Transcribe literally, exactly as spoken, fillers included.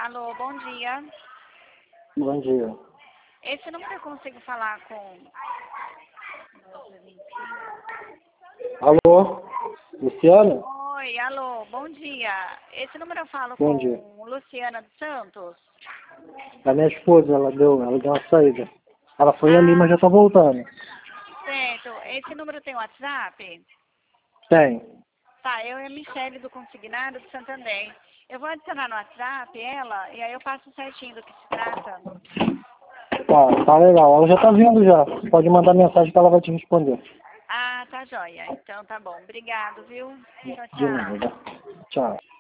Alô, bom dia. Bom dia. Esse número eu consigo falar com... Alô? Luciana? Oi, alô, bom dia. Esse número eu falo Bom com dia. Luciana dos Santos? A minha esposa, ela deu, ela deu uma saída. Ela foi ali, mas Ah, já tá voltando. certo. Esse número tem WhatsApp? Tem. Tá, eu e a Michele do Consignado do Santander. Eu vou adicionar no WhatsApp ela e aí eu passo certinho do que se trata. Tá, tá legal. Ela já tá vindo já. Pode mandar mensagem que ela vai te responder. Ah, tá joia. Então tá bom. Obrigado, viu? Tchau, De tchau. nada. Tchau.